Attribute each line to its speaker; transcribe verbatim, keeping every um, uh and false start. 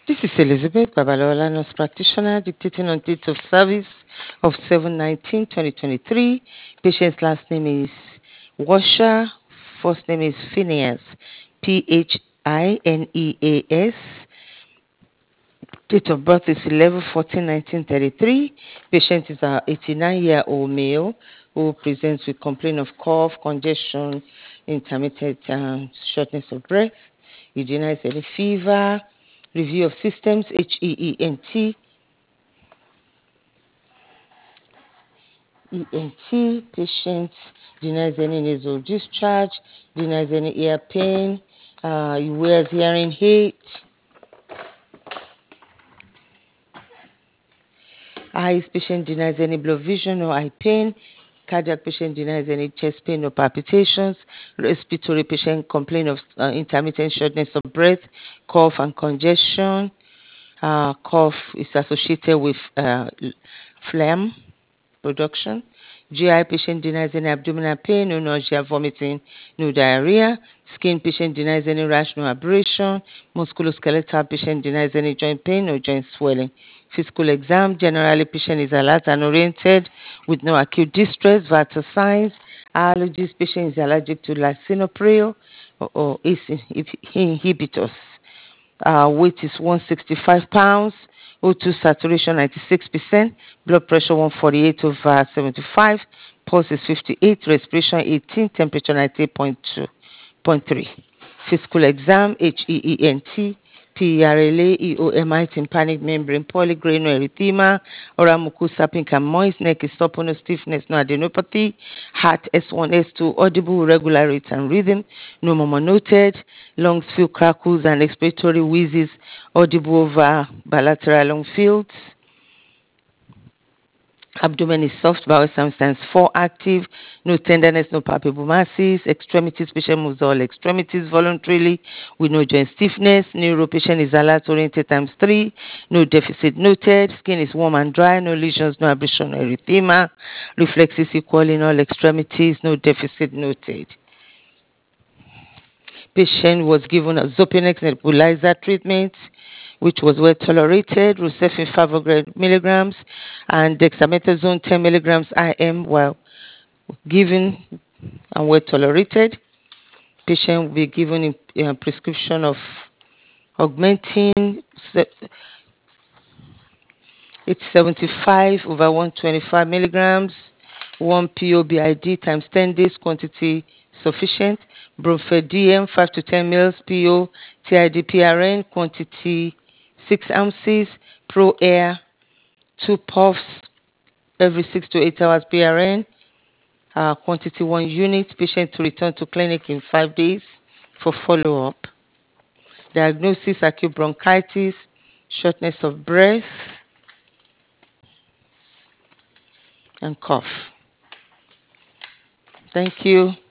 Speaker 1: This is Elizabeth Babalola, nurse practitioner, dictating on date of service of seven nineteen twenty twenty-three. Patient's last name is Washer, first name is Phineas, P H I N E A S. Date of birth is eleven fourteen nineteen thirty-three. Patient is an eighty-nine-year-old male who presents with complaint of cough, congestion, intermittent um, shortness of breath. He denies any fever. Review of systems, H E E N T. E N T, patient denies any nasal discharge, denies any ear pain. Uh, he wears hearing aid. Eyes patient denies any blurred vision or eye pain. Cardiac patient denies any chest pain or palpitations. Respiratory patient complain of uh, intermittent shortness of breath, cough and congestion. Uh, cough is associated with uh, phlegm production. G I patient denies any abdominal pain, no nausea, vomiting, no diarrhea. Skin patient denies any rash, no abrasion. Musculoskeletal patient denies any joint pain, no joint swelling. Physical exam, generally patient is alert and oriented with no acute distress, vital signs. Allergies, patient is allergic to lisinopril or, or ACE inhibitors. Uh, weight is one hundred sixty-five pounds, O two saturation ninety-six percent, blood pressure one forty-eight over seventy-five, pulse is fifty-eight, respiration eighteen, temperature ninety-eight point two point three. Physical exam, H E E N T, P E R L A, E O M I, tympanic membrane, polygranular erythema, oral mucosa pink and moist, neck is supple, no stiffness, no adenopathy, heart S one, S two, audible, regular rate and rhythm, no murmur noted, lungs feel crackles and expiratory wheezes, audible over bilateral lung fields. Abdomen is soft, bowel sometimes four active, no tenderness, no palpable masses. Extremities, patient moves all extremities voluntarily with no joint stiffness. Neuro patient is alert oriented times three, no deficit noted. Skin is warm and dry, no lesions, no abrasion, no erythema. Reflexes equal in all extremities, no deficit noted. Patient was given a Zopinex nebulizer treatment, which was well tolerated, Rocephin five hundred milligrams, and dexamethasone ten milligrams I M while given and well tolerated. Patient will be given a, a prescription of augmentin. It's seventy-five over one hundred twenty-five milligrams, one P O B I D times ten days, quantity sufficient. Bromfendium five to ten mils, P O, T I D P R N, quantity six ounces. Pro Air, two puffs every six to eight hours, P R N, uh, quantity one unit. Patient to return to clinic in five days for follow-up. Diagnosis, acute bronchitis, shortness of breath, and cough. Thank you.